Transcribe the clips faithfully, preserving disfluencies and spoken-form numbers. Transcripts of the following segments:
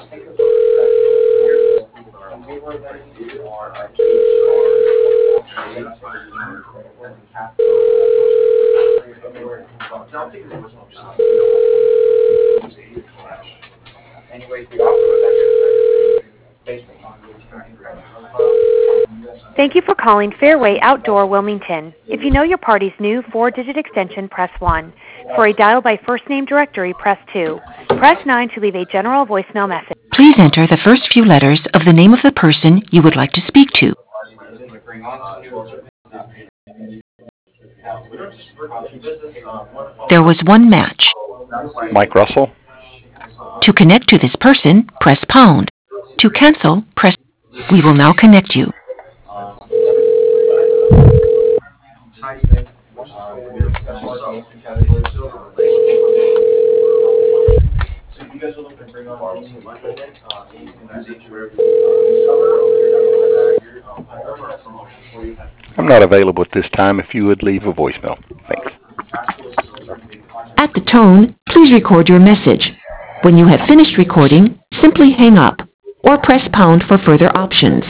Thank you for calling Fairway Outdoor Wilmington. If you know your party's new four-digit extension, press one. For a dial by first name directory, press two. Press nine to leave a general voicemail message. Please enter the first few letters of the name of the person you would like to speak to. There was one match. Mike Russell. To connect to this person, press pound. To cancel, press... We will now connect you. I'm not available at this time. If you would leave a voicemail. Thanks. At the tone, please record your message. When you have finished recording, simply hang up or press pound for further options.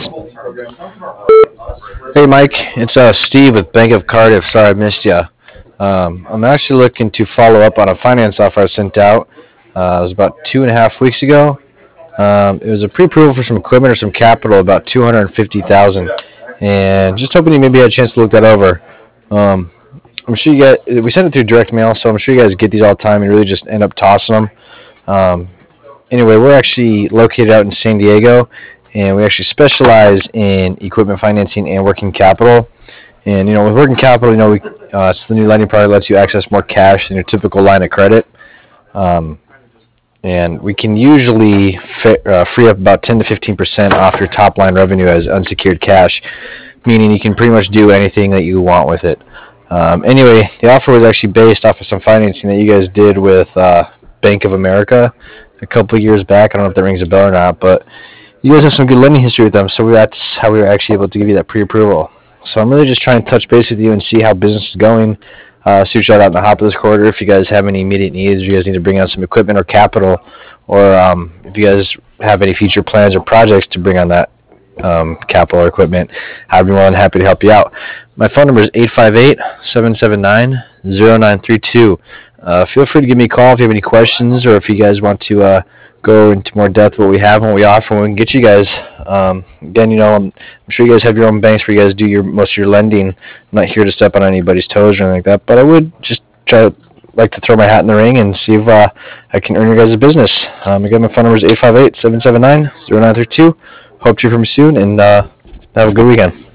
Hey Mike, it's uh, Steve with Bank of Cardiff. Sorry I missed you. Um, I'm actually looking to follow up on a finance offer I sent out. Uh, it was about two and a half weeks ago. Um, it was a pre-approval for some equipment or some capital, about two hundred fifty thousand dollars. And just hoping you maybe had a chance to look that over. Um, I'm sure you guys, we sent it through direct mail, so I'm sure you guys get these all the time and really just end up tossing them. Um, anyway, we're actually located out in San Diego, and we actually specialize in equipment financing and working capital. And, you know, with working capital, you know, we, uh, it's the new lending product that lets you access more cash than your typical line of credit. Um, and we can usually fi- uh, free up about ten to fifteen percent off your top line revenue as unsecured cash, meaning you can pretty much do anything that you want with it. Um, anyway, the offer was actually based off of some financing that you guys did with uh, Bank of America a couple of years back. I don't know if that rings a bell or not, but you guys have some good lending history with them, so we, that's how we were actually able to give you that pre-approval. So I'm really just trying to touch base with you and see how business is going. Uh, shoot you out in the hop of this quarter if you guys have any immediate needs, or you guys need to bring on some equipment or capital, or um, if you guys have any future plans or projects to bring on that um, capital or equipment, I'd be more than happy to help you out. My phone number is eight five eight, seven seven nine, zero nine three two. Uh, feel free to give me a call if you have any questions, or if you guys want to uh, go into more depth what we have and what we offer, and we can get you guys. Um, again, you know, I'm, I'm sure you guys have your own banks where you guys do your most of your lending. I'm not here to step on anybody's toes or anything like that, but I would just try to like to throw my hat in the ring and see if uh, I can earn your guys' business. Um, again, my phone number is eight five eight, seven seven nine, zero nine three two. Hope to hear from you soon, and uh, have a good weekend.